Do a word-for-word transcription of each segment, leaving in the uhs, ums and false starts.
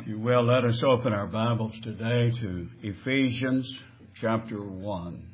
If you will, let us open our Bibles today to Ephesians chapter one.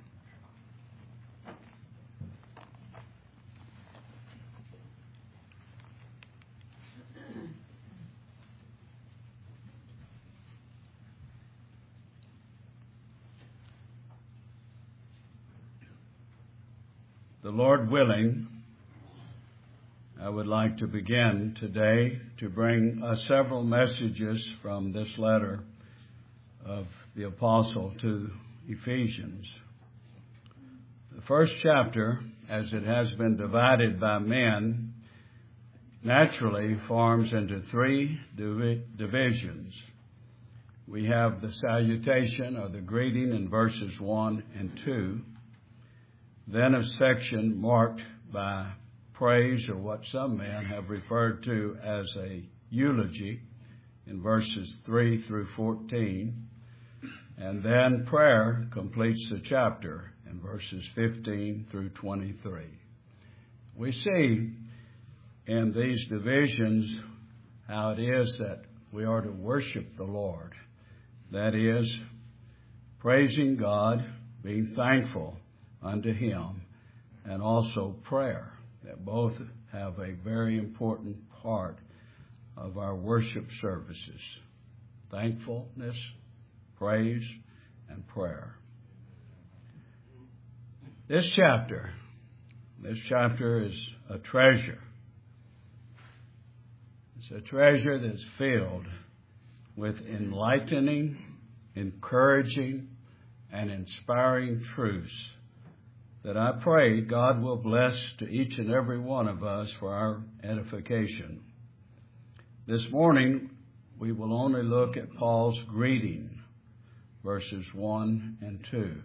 The Lord willing, I would like to begin today to bring us several messages from this letter of the Apostle to Ephesians. The first chapter, as it has been divided by men, naturally forms into three divi- divisions. We have the salutation or the greeting in verses one and two, then a section marked by praise, or what some men have referred to as a eulogy, in verses three through fourteen. And then prayer completes the chapter in verses fifteen through twenty-three. We see in these divisions how it is that we are to worship the Lord. That is, praising God, being thankful unto Him, and also prayer. That both have a very important part of our worship services. Thankfulness, praise, and prayer. This chapter, this chapter is a treasure. It's a treasure that's filled with enlightening, encouraging, and inspiring truths that I pray God will bless to each and every one of us for our edification. This morning, we will only look at Paul's greeting, verses one and two.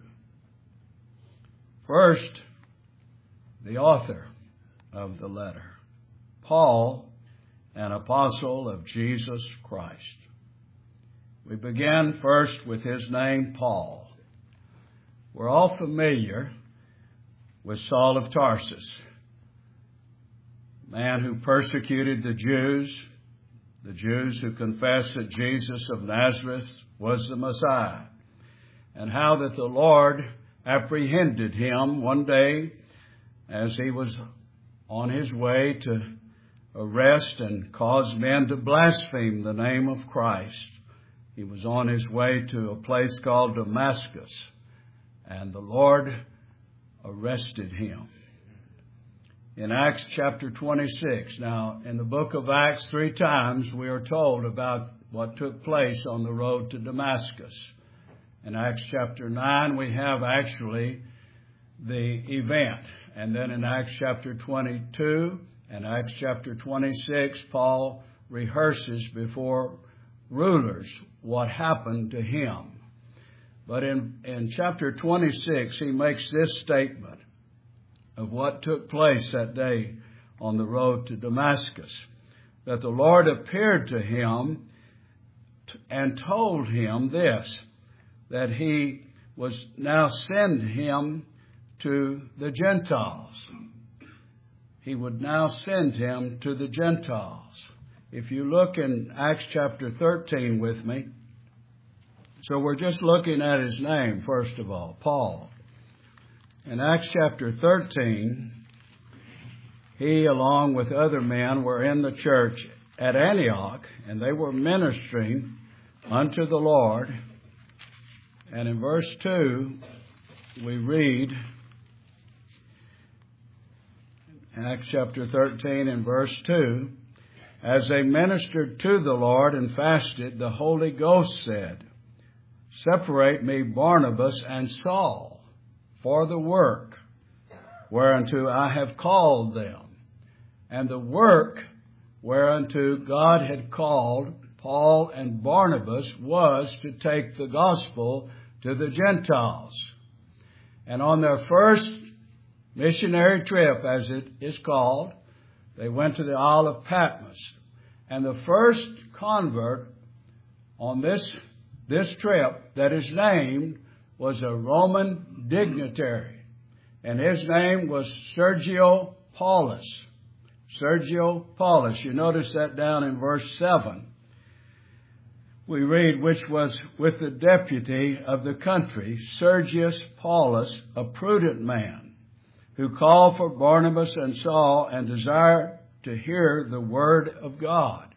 First, the author of the letter, Paul, an apostle of Jesus Christ. We begin first with his name, Paul. We're all familiar with Saul of Tarsus, man who persecuted the Jews, the Jews who confessed that Jesus of Nazareth was the Messiah, and how that the Lord apprehended him one day as he was on his way to arrest and cause men to blaspheme the name of Christ. He was on his way to a place called Damascus, and the Lord arrested him. In Acts chapter twenty-six, now in the book of Acts, three times we are told about what took place on the road to Damascus. In Acts chapter nine, we have actually the event. And then in Acts chapter twenty-two and Acts chapter twenty-six, Paul rehearses before rulers what happened to him. But in, in chapter twenty-six, he makes this statement of what took place that day on the road to Damascus. That the Lord appeared to him and told him this, that he was now send him to the Gentiles. He would now send him to the Gentiles. If you look in Acts chapter thirteen with me, so we're just looking at his name, first of all, Paul. In Acts chapter thirteen, he, along with other men, were in the church at Antioch, and they were ministering unto the Lord. And in verse two, we read, Acts chapter thirteen and verse two, as they ministered to the Lord and fasted, the Holy Ghost said, separate me Barnabas and Saul for the work whereunto I have called them. And the work whereunto God had called Paul and Barnabas was to take the gospel to the Gentiles. And on their first missionary trip, as it is called, they went to the Isle of Patmos. And the first convert on this This trip that is named was a Roman dignitary, and his name was Sergio Paulus. Sergio Paulus. You notice that down in verse seven. we read, which was with the deputy of the country, Sergius Paulus, a prudent man, who called for Barnabas and Saul and desired to hear the word of God.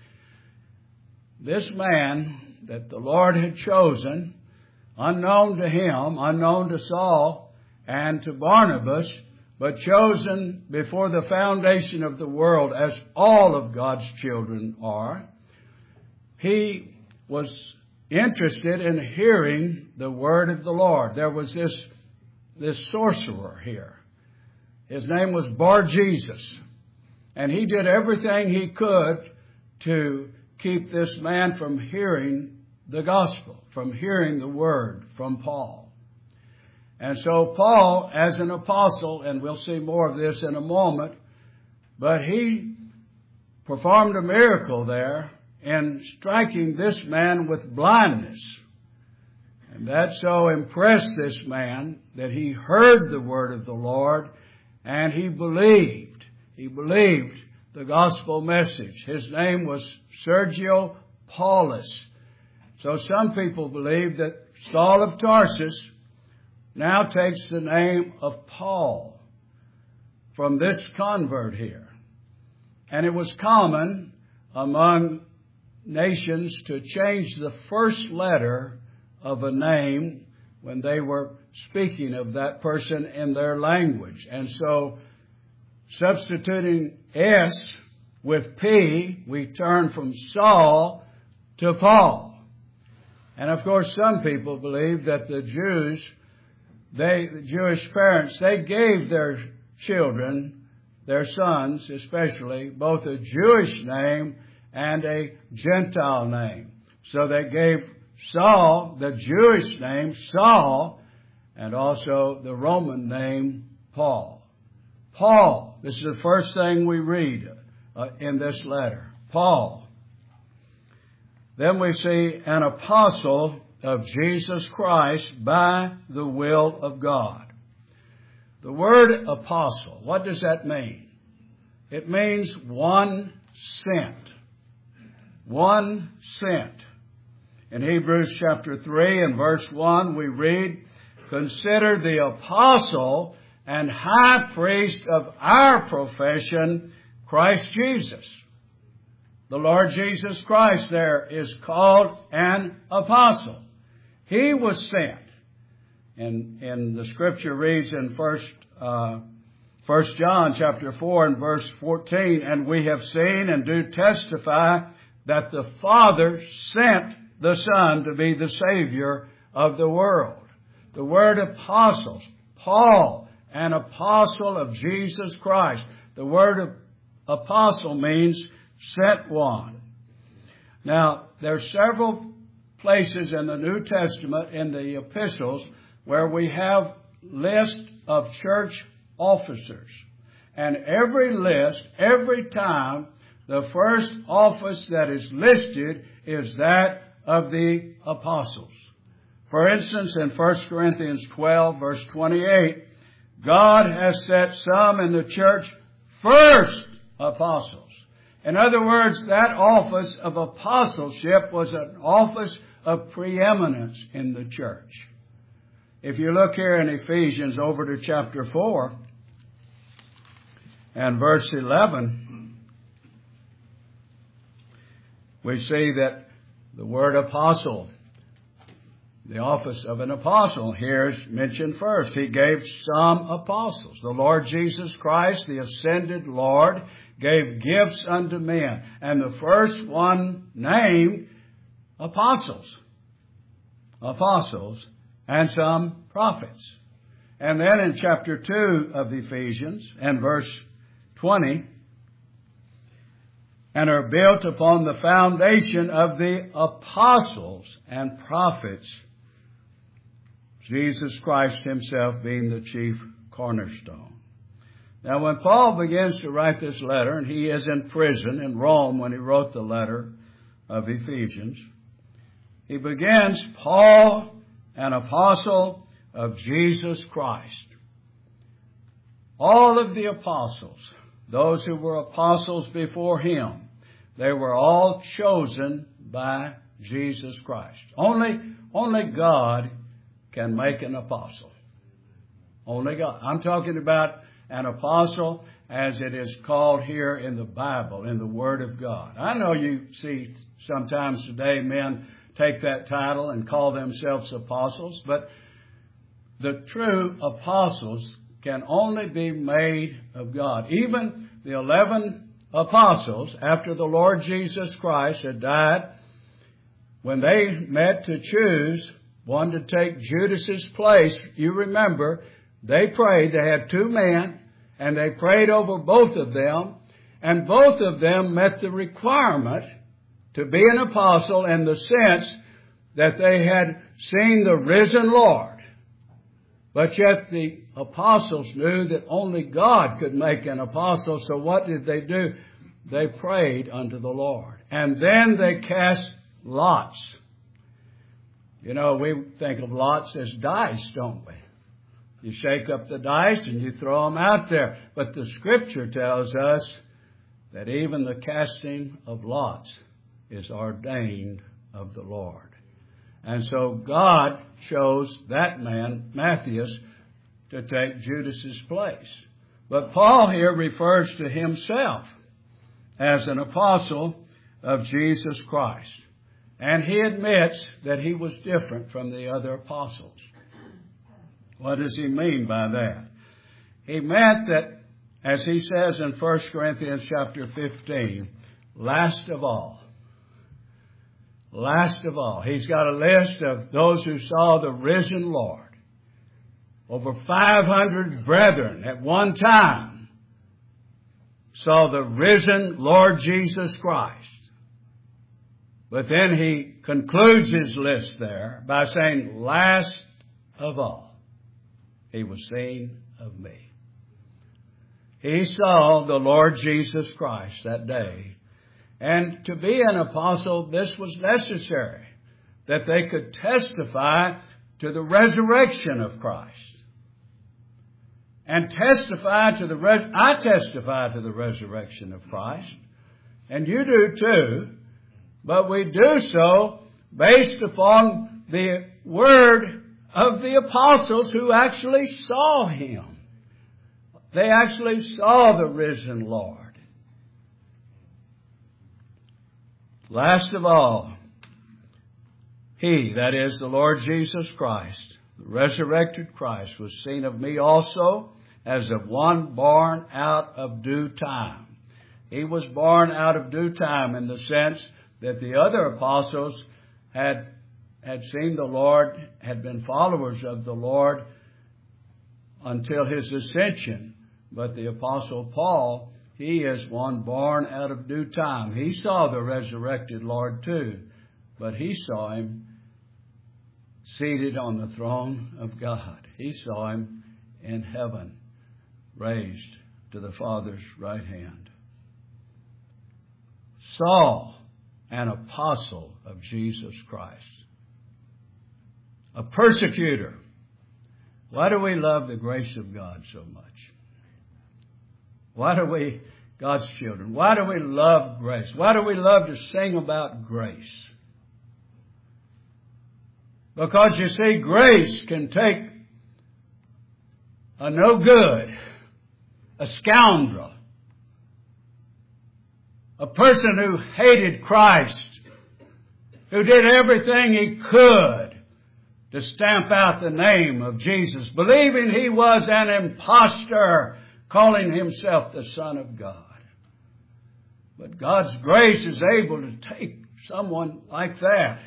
This man that the Lord had chosen, unknown to him, unknown to Saul and to Barnabas, but chosen before the foundation of the world, as all of God's children are, he was interested in hearing the word of the Lord. There was this, this sorcerer here. His name was Bar-Jesus. And he did everything he could to keep this man from hearing the gospel, from hearing the word from Paul. And so Paul, as an apostle, and we'll see more of this in a moment, but he performed a miracle there in striking this man with blindness. And that so impressed this man that he heard the word of the Lord and he believed. He believed the gospel message. His name was Sergius Paulus. So some people believe that Saul of Tarsus now takes the name of Paul from this convert here. And it was common among nations to change the first letter of a name when they were speaking of that person in their language. And so, substituting S with P, we turn from Saul to Paul. And of course, some people believe that the Jews, they, the Jewish parents, they gave their children, their sons especially, both a Jewish name and a Gentile name. So they gave Saul the Jewish name, Saul, and also the Roman name, Paul. Paul, this is the first thing we read uh, in this letter. Paul. Then we see an apostle of Jesus Christ by the will of God. The word apostle, what does that mean? It means one sent. One sent. In Hebrews chapter three and verse one we read, "Consider the apostle and high priest of our profession, Christ Jesus." The Lord Jesus Christ there is called an apostle. He was sent. And, and the scripture reads in first, uh, First John chapter four and verse fourteen, "And we have seen and do testify that the Father sent the Son to be the Savior of the world." The word apostles, Paul, an apostle of Jesus Christ. The word apostle means sent one. Now, there are several places in the New Testament, in the epistles, where we have lists of church officers. And every list, every time, the first office that is listed is that of the apostles. For instance, in First Corinthians twelve, verse twenty-eight, God has set some in the church first apostles. In other words, that office of apostleship was an office of preeminence in the church. If you look here in Ephesians over to chapter four and verse eleven, we see that the word apostle, the office of an apostle, here is mentioned first. He gave some apostles. The Lord Jesus Christ, the ascended Lord, gave gifts unto men. And the first one named apostles. Apostles and some prophets. And then in chapter two of Ephesians and verse twenty, "And are built upon the foundation of the apostles and prophets, Jesus Christ himself being the chief cornerstone." Now, when Paul begins to write this letter, and he is in prison in Rome when he wrote the letter of Ephesians, he begins, "Paul, an apostle of Jesus Christ." All of the apostles, those who were apostles before him, they were all chosen by Jesus Christ. Only, only God can make an apostle. Only God. I'm talking about an apostle as it is called here in the Bible, in the Word of God. I know you see sometimes today men take that title and call themselves apostles, but the true apostles can only be made of God. Even the eleven apostles, after the Lord Jesus Christ had died, when they met to choose one to take Judas's place, you remember, they prayed. They had two men, and they prayed over both of them, and both of them met the requirement to be an apostle in the sense that they had seen the risen Lord. But yet the apostles knew that only God could make an apostle, so what did they do? They prayed unto the Lord. And then they cast lots. You know, we think of lots as dice, don't we? You shake up the dice and you throw them out there. But the Scripture tells us that even the casting of lots is ordained of the Lord. And so God chose that man, Matthias, to take Judas's place. But Paul here refers to himself as an apostle of Jesus Christ. And he admits that he was different from the other apostles. What does he mean by that? He meant that, as he says in First Corinthians chapter fifteen, last of all, last of all, he's got a list of those who saw the risen Lord. Over five hundred brethren at one time saw the risen Lord Jesus Christ. But then he concludes his list there by saying, last of all, he was seen of me. He saw the Lord Jesus Christ that day. And to be an apostle, this was necessary, that they could testify to the resurrection of Christ. And testify to the, res- I testify to the resurrection of Christ. And you do too. But we do so based upon the word of the apostles who actually saw him. They actually saw the risen Lord. Last of all, he, that is the Lord Jesus Christ, the resurrected Christ, was seen of me also as of one born out of due time. He was born out of due time in the sense that the other apostles had, had seen the Lord, had been followers of the Lord until his ascension. But the apostle Paul, he is one born out of due time. He saw the resurrected Lord too, but he saw him seated on the throne of God. He saw him in heaven, raised to the Father's right hand. Saul, an apostle of Jesus Christ. A persecutor. Why do we love the grace of God so much? Why do we, God's children, why do we love grace? Why do we love to sing about grace? Because you see, grace can take a no good, a scoundrel, a person who hated Christ, who did everything he could to stamp out the name of Jesus, believing he was an impostor, calling himself the Son of God. But God's grace is able to take someone like that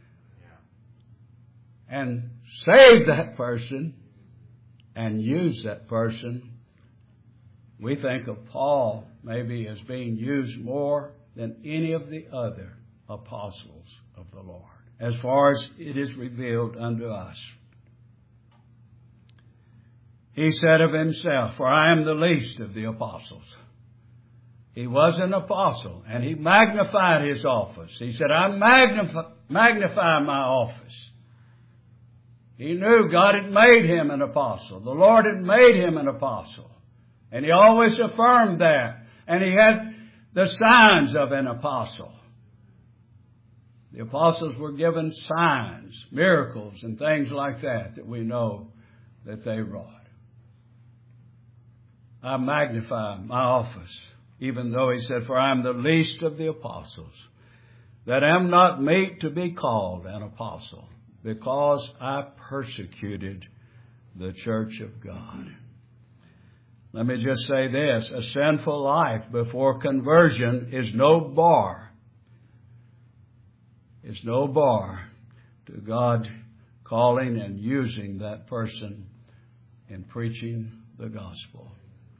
and save that person and use that person. We think of Paul maybe as being used more than any of the other apostles of the Lord, as far as it is revealed unto us. He said of himself, for I am the least of the apostles. He was an apostle, and he magnified his office. He said, I magnify, magnify my office. He knew God had made him an apostle. The Lord had made him an apostle. And he always affirmed that. And he had the signs of an apostle. The apostles were given signs, miracles, and things like that that we know that they wrought. I magnify my office, even though he said, for I am the least of the apostles, that am not meet to be called an apostle, because I persecuted the church of God. Let me just say this, a sinful life before conversion is no bar. It's no bar to God calling and using that person in preaching the gospel.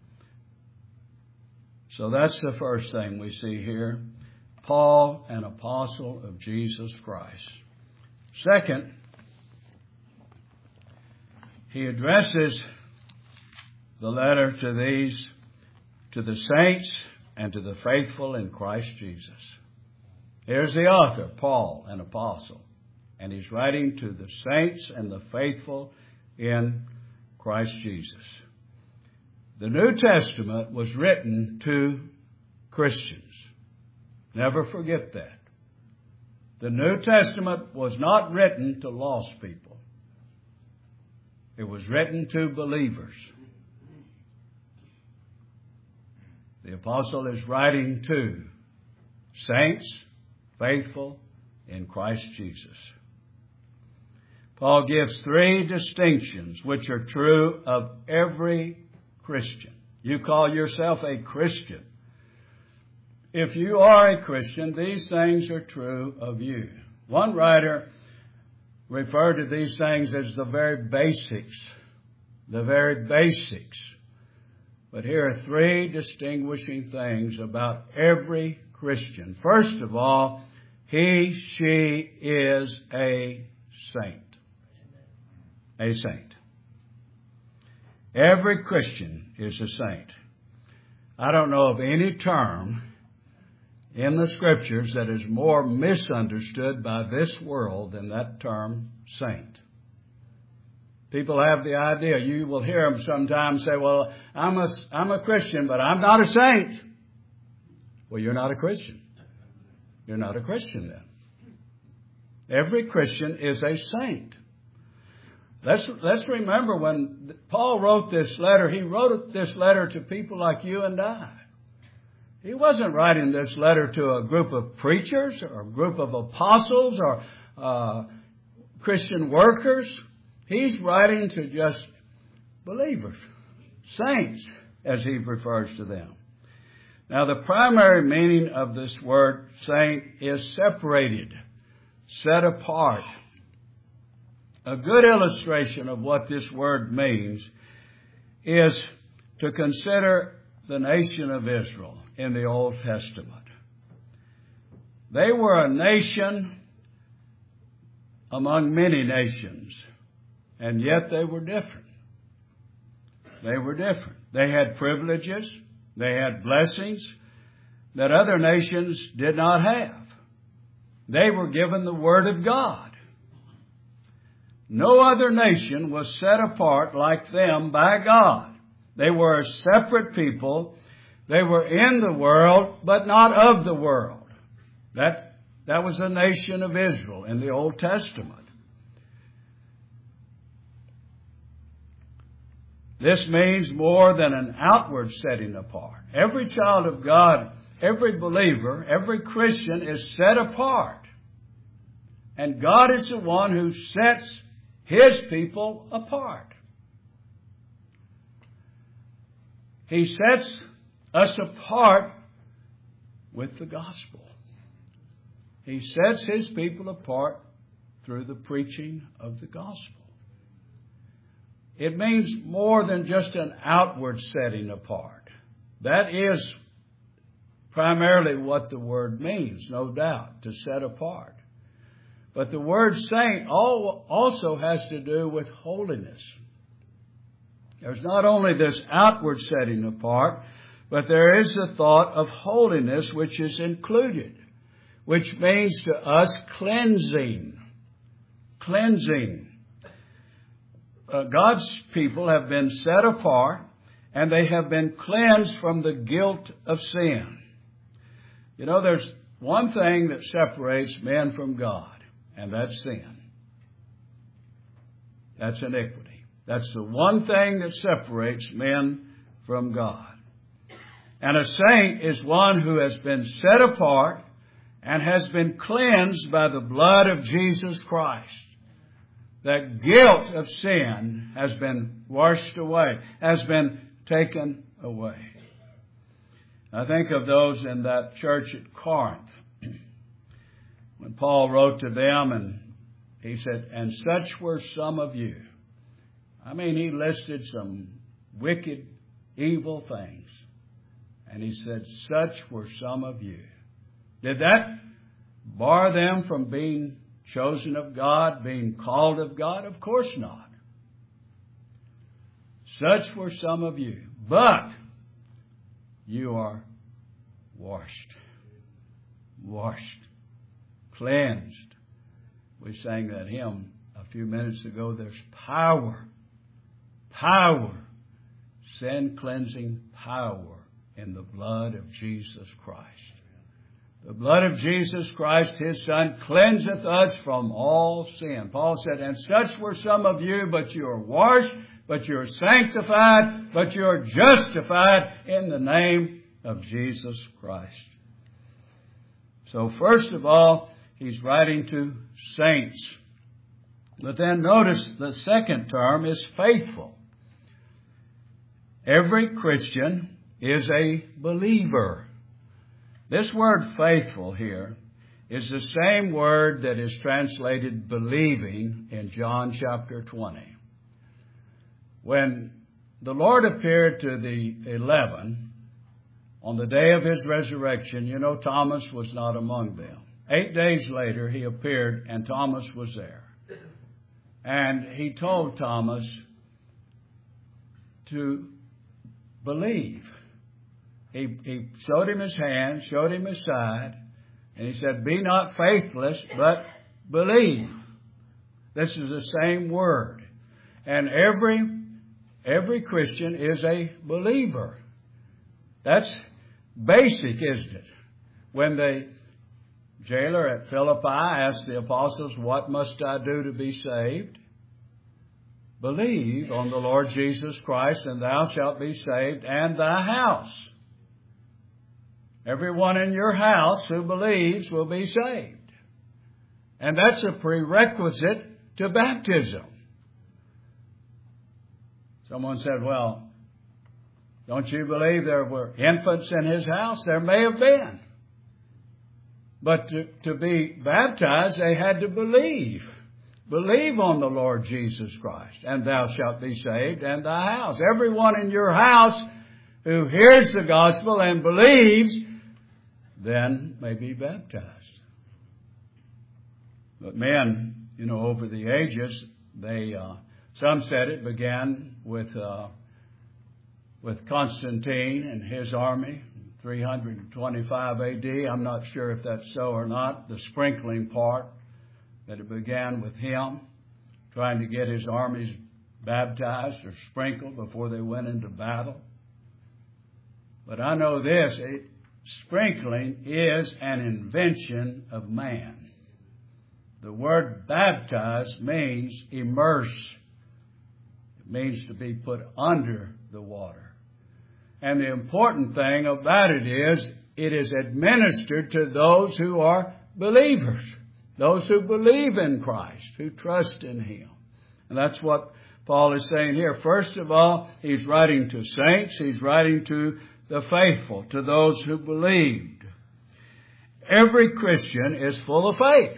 So that's the first thing we see here. Paul, an apostle of Jesus Christ. Second, he addresses the letter to these, to the saints and to the faithful in Christ Jesus. Here's the author, Paul, an apostle, and he's writing to the saints and the faithful in Christ Jesus. The New Testament was written to Christians. Never forget that. The New Testament was not written to lost people. It was written to believers. The apostle is writing to saints, faithful in Christ Jesus. Paul gives three distinctions which are true of every Christian. You call yourself a Christian. If you are a Christian, these things are true of you. One writer referred to these things as the very basics. The very basics. But here are three distinguishing things about every Christian. First of all, he, she is a saint. A saint. Every Christian is a saint. I don't know of any term in the Scriptures that is more misunderstood by this world than that term saint. People have the idea, you will hear them sometimes say, well, I'm a, I'm a Christian, but I'm not a saint. Well, you're not a Christian. You're not a Christian then. Every Christian is a saint. Let's, let's remember when Paul wrote this letter, he wrote this letter to people like you and I. He wasn't writing this letter to a group of preachers or a group of apostles or uh, Christian workers. He's writing to just believers, saints, as he refers to them. Now, the primary meaning of this word saint is separated, set apart. A good illustration of what this word means is to consider the nation of Israel in the Old Testament. They were a nation among many nations, and yet they were different. They were different. They had privileges, they had blessings that other nations did not have. They were given the Word of God. No other nation was set apart like them by God. They were a separate people. They were in the world, but not of the world. That's, that was the nation of Israel in the Old Testament. This means more than an outward setting apart. Every child of God, every believer, every Christian is set apart. And God is the one who sets His people apart. He sets us apart with the gospel. He sets His people apart through the preaching of the gospel. It means more than just an outward setting apart. That is primarily what the word means, no doubt, to set apart. But the word saint also has to do with holiness. There's not only this outward setting apart, but there is the thought of holiness which is included, which means to us cleansing. Cleansing. Uh, God's people have been set apart, and they have been cleansed from the guilt of sin. You know, there's one thing that separates men from God, and that's sin. That's iniquity. That's the one thing that separates men from God. And a saint is one who has been set apart and has been cleansed by the blood of Jesus Christ. That guilt of sin has been washed away, has been taken away. I think of those in that church at Corinth. When Paul wrote to them and he said, and such were some of you. I mean, he listed some wicked, evil things. And he said, such were some of you. Did that bar them from being chosen of God, being called of God? Of course not. Such were some of you. But you are washed. Washed. Cleansed. We sang that hymn a few minutes ago. There's power. Power. Sin cleansing power in the blood of Jesus Christ. The blood of Jesus Christ, His Son, cleanseth us from all sin. Paul said, and such were some of you, but you are washed, but you are sanctified, but you are justified in the name of Jesus Christ. So first of all, he's writing to saints. But then notice the second term is faithful. Every Christian is a believer. This word faithful here is the same word that is translated believing in John chapter twenty. When the Lord appeared to the eleven on the day of His resurrection, you know, Thomas was not among them. Eight days later, He appeared and Thomas was there. And He told Thomas to believe. He, he showed him His hand, showed him His side, and He said, be not faithless, but believe. This is the same word. And every, every Christian is a believer. That's basic, isn't it? When the jailer at Philippi asked the apostles, what must I do to be saved? Believe on the Lord Jesus Christ, and thou shalt be saved, and thy house. Everyone in your house who believes will be saved. And that's a prerequisite to baptism. Someone said, well, don't you believe there were infants in his house? There may have been. But to, to be baptized, they had to believe. Believe on the Lord Jesus Christ, and thou shalt be saved, and thy house. Everyone in your house who hears the gospel and believes, then may be baptized. But men, you know, over the ages, they uh, some said it began with uh, with Constantine and his army, three twenty-five A D. I'm not sure if that's so or not. The sprinkling part, that it began with him trying to get his armies baptized or sprinkled before they went into battle. But I know this, it, sprinkling is an invention of man. The word baptize means immerse. It means to be put under the water. And the important thing about it is, it is administered to those who are believers. Those who believe in Christ, who trust in Him. And that's what Paul is saying here. First of all, he's writing to saints. He's writing to the faithful, to those who believed. Every Christian is full of faith.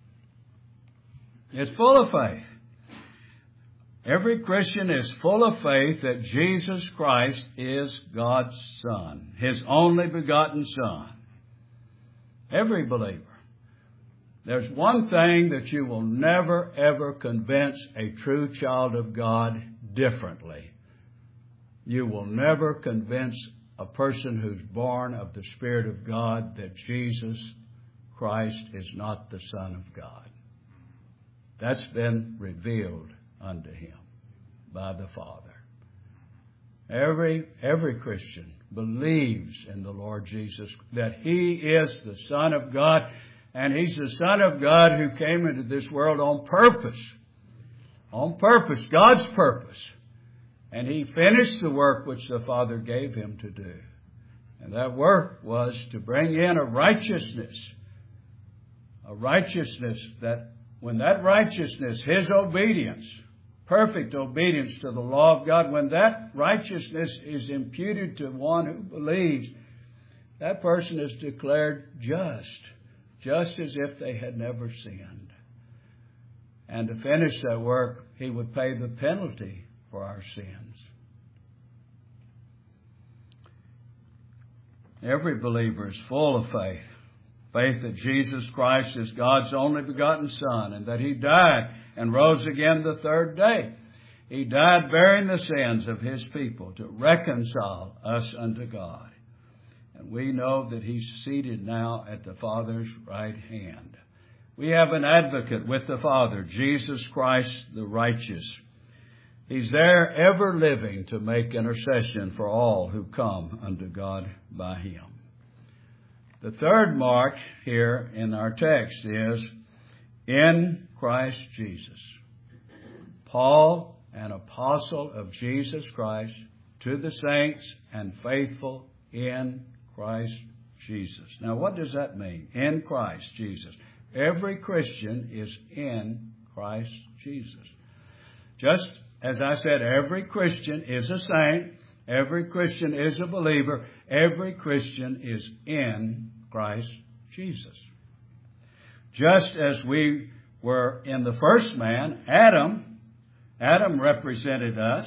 Is full of faith. Every Christian is full of faith that Jesus Christ is God's Son, His only begotten Son. Every believer. There's one thing that you will never, ever convince a true child of God differently. You will never convince a person who's born of the Spirit of God that Jesus Christ is not the Son of God. That's been revealed unto him by the Father. Every, every Christian believes in the Lord Jesus, that He is the Son of God, and He's the Son of God who came into this world on purpose. On purpose, God's purpose. And He finished the work which the Father gave Him to do. And that work was to bring in a righteousness. A righteousness that, when that righteousness, His obedience, perfect obedience to the law of God, when that righteousness is imputed to one who believes, that person is declared just. Just as if they had never sinned. And to finish that work, He would pay the penalty for our sins. Every believer is full of faith. Faith that Jesus Christ is God's only begotten Son, and that He died and rose again the third day. He died bearing the sins of His people to reconcile us unto God. And we know that He's seated now at the Father's right hand. We have an advocate with the Father, Jesus Christ the righteous. He's there ever living to make intercession for all who come unto God by Him. The third mark here in our text is in Christ Jesus. Paul, an apostle of Jesus Christ, to the saints and faithful in Christ Jesus. Now, what does that mean? In Christ Jesus. Every Christian is in Christ Jesus. Just as I said, every Christian is a saint. Every Christian is a believer. Every Christian is in Christ Jesus. Just as we were in the first man, Adam, Adam represented us,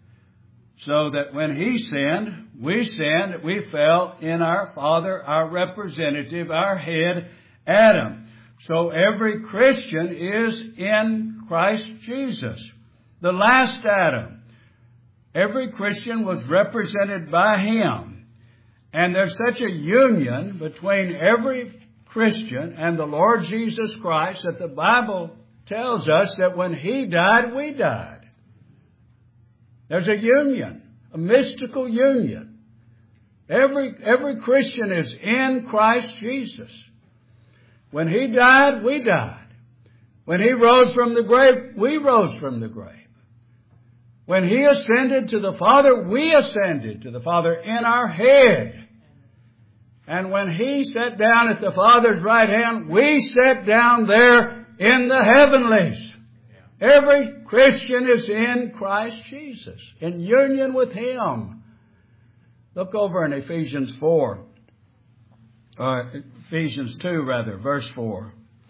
so that when he sinned, we sinned, we fell in our father, our representative, our head, Adam. So every Christian is in Christ Jesus, the last Adam. Every Christian was represented by Him. And there's such a union between every Christian and the Lord Jesus Christ that the Bible tells us that when He died, we died. There's a union, a mystical union. Every, every Christian is in Christ Jesus. When He died, we died. When He rose from the grave, we rose from the grave. When He ascended to the Father, we ascended to the Father in our head. And when He sat down at the Father's right hand, we sat down there in the heavenlies. Every Christian is in Christ Jesus, in union with Him. Look over in Ephesians four. Or Ephesians two, rather, verse four.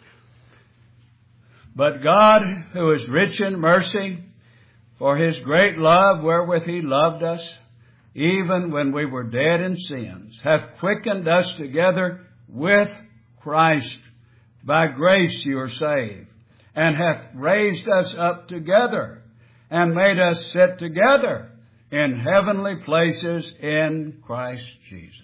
But God, who is rich in mercy, for His great love wherewith He loved us, even when we were dead in sins, hath quickened us together with Christ. By grace you are saved, and hath raised us up together, and made us sit together in heavenly places in Christ Jesus.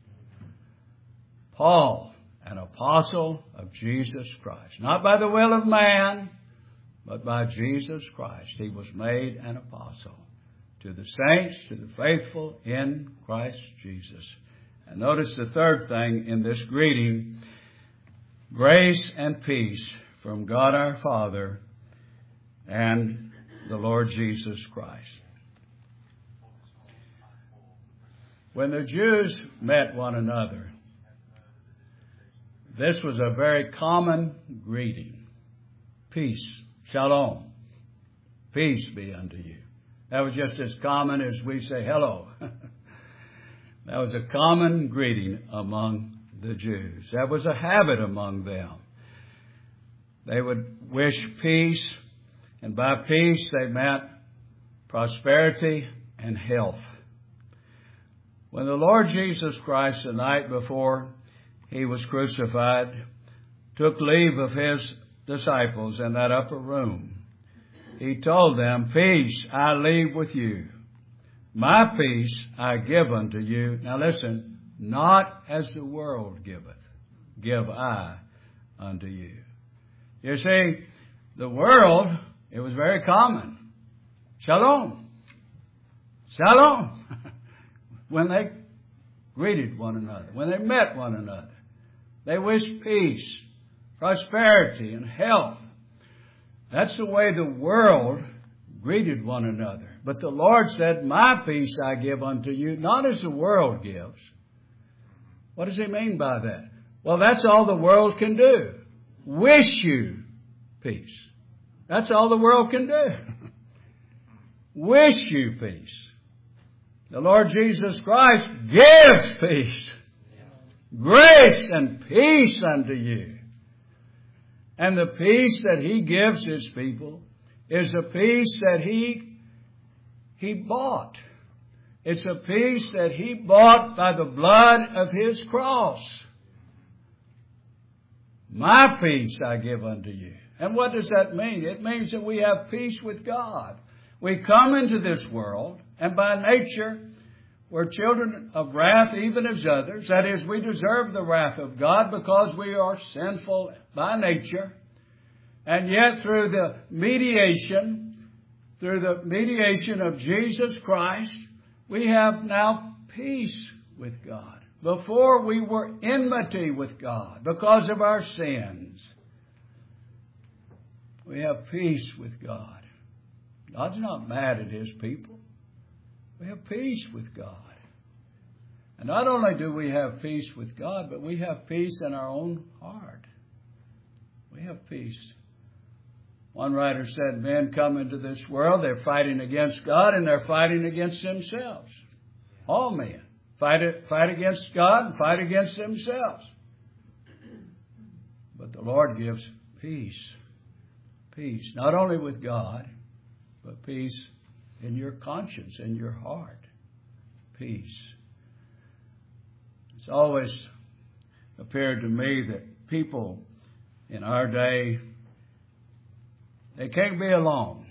Paul, an apostle of Jesus Christ, not by the will of man, but by Jesus Christ, he was made an apostle to the saints, to the faithful in Christ Jesus. And notice the third thing in this greeting: grace and peace from God our Father and the Lord Jesus Christ. When the Jews met one another, this was a very common greeting. Peace, shalom, peace be unto you. That was just as common as we say hello. That was a common greeting among the Jews. That was a habit among them. They would wish peace, and by peace they meant prosperity and health. When the Lord Jesus Christ, the night before He was crucified, took leave of His disciples in that upper room, He told them, peace I leave with you. My peace I give unto you. Now listen, not as the world giveth, give I unto you. You see, the world, it was very common. Shalom. Shalom. When they greeted one another, when they met one another. They wished peace, prosperity, and health. That's the way the world greeted one another. But the Lord said, my peace I give unto you, not as the world gives. What does He mean by that? Well, that's all the world can do. Wish you peace. That's all the world can do. Wish you peace. The Lord Jesus Christ gives peace. Grace and peace unto you. And the peace that He gives His people is a peace that He, He bought. It's a peace that He bought by the blood of His cross. My peace I give unto you. And what does that mean? It means that we have peace with God. We come into this world, and by nature, we're children of wrath even as others. That is, we deserve the wrath of God because we are sinful by nature. And yet through the mediation, through the mediation of Jesus Christ, we have now peace with God. Before we were enmity with God because of our sins. We have peace with God. God's not mad at His people. We have peace with God. And not only do we have peace with God, but we have peace in our own heart. We have peace. One writer said, men come into this world, they're fighting against God and they're fighting against themselves. All men fight, it, fight against God and fight against themselves. But the Lord gives peace. Peace, not only with God, but peace in your conscience, in your heart. Peace. It's always appeared to me that people in our day, they can't be alone.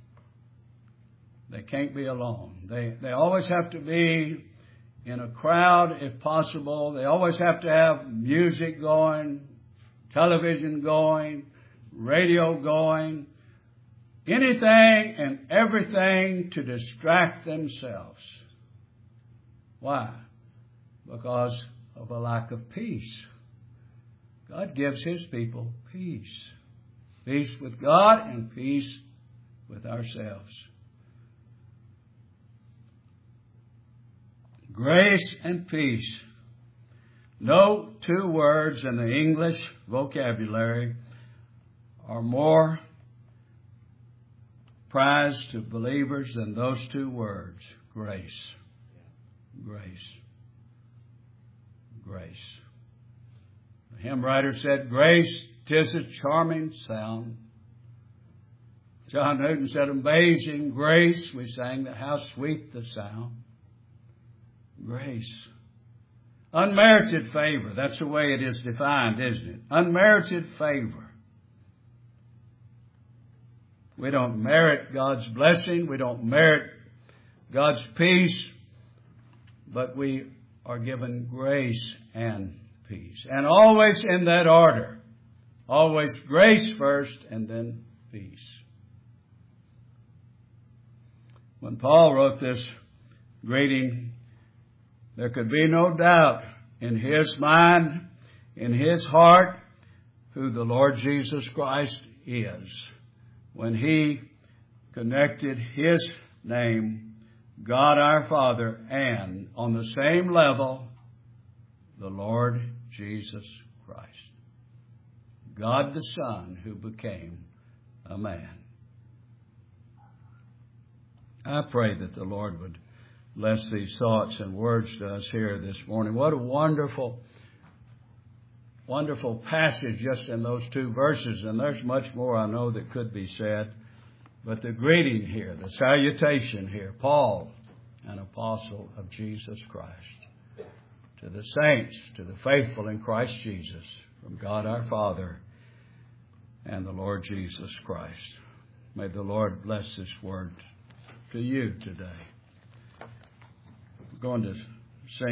They can't be alone. They, they always have to be in a crowd if possible. They always have to have music going, television going, radio going, anything and everything to distract themselves. Why? Because of a lack of peace. God gives His people peace. Peace with God and peace with ourselves. Grace and peace. No two words in the English vocabulary are more prized to believers than those two words. Grace. Grace. Grace. The hymn writer said, grace, 'tis a charming sound. John Newton said, amazing grace. We sang that, how sweet the sound. Grace. Unmerited favor. That's the way it is defined, isn't it? Unmerited favor. We don't merit God's blessing. We don't merit God's peace. But we are given grace and peace. And always in that order. Always grace first and then peace. When Paul wrote this greeting, there could be no doubt in his mind, in his heart, who the Lord Jesus Christ is. When he connected His name, God our Father, and on the same level, the Lord Jesus Christ. God the Son who became a man. I pray that the Lord would bless these thoughts and words to us here this morning. What a wonderful, wonderful passage just in those two verses. And there's much more I know that could be said. But the greeting here, the salutation here, Paul, an apostle of Jesus Christ. To the saints, to the faithful in Christ Jesus, from God our Father and the Lord Jesus Christ. May the Lord bless this word to you today. We're going to